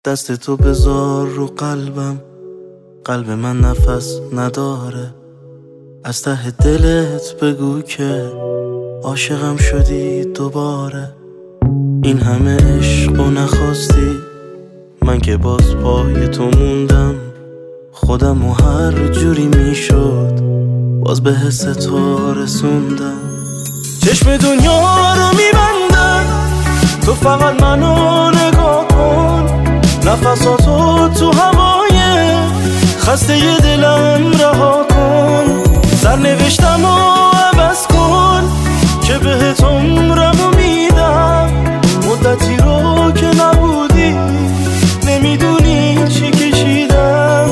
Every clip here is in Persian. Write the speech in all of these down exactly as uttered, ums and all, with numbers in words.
دست تو بذار رو قلبم، قلب من نفس نداره. از ته دلت بگو که عاشقم شدی دوباره. این همه عشق و نخواستی، من که باز پای تو موندم. خودم و هر جوری میشد باز به حس تو رسوندم. چشم دنیا رو میبندم، تو فقط منو نگاه کن. نفساتو تو هوای خسته ی دلم رها کن. سرنوشتم رو عوض کن که بهت عمرمو میدم. مدتی رو که نبودی نمیدونی چی کشیدم.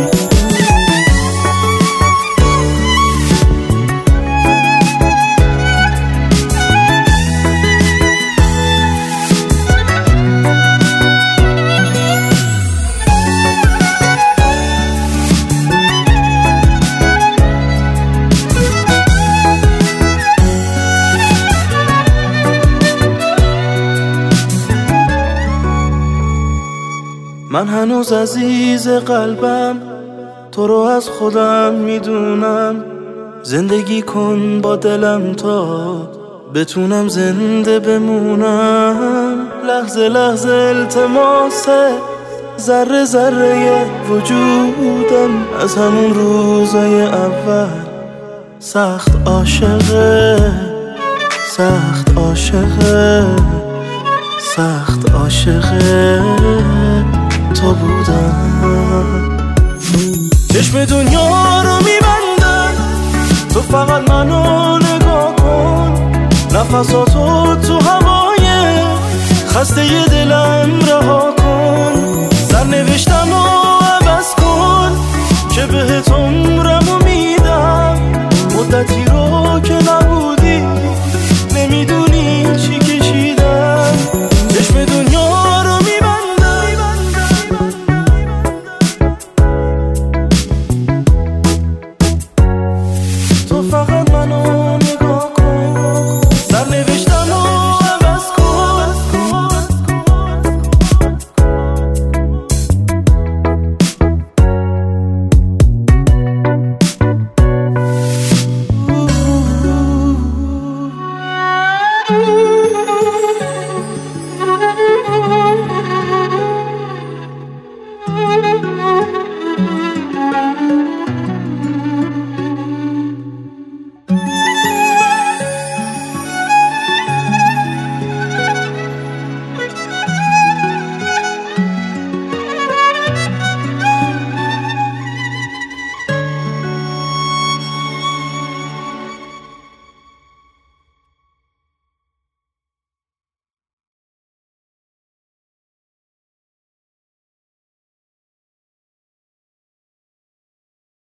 من هنوز عزیز قلبم، تو رو از خودم میدونم. زندگی کن با دلم تا بتونم زنده بمونم. لحظه لحظه التماسه ذره ذره وجودم. از همون روزای اول سخت عاشقه، سخت عاشقه، سخت عاشقه تو بودم. چشم دنیا رو میبندم، تو فقط منو نگاه کن. نفساتو تو هوای خسته ی دلم رها کن.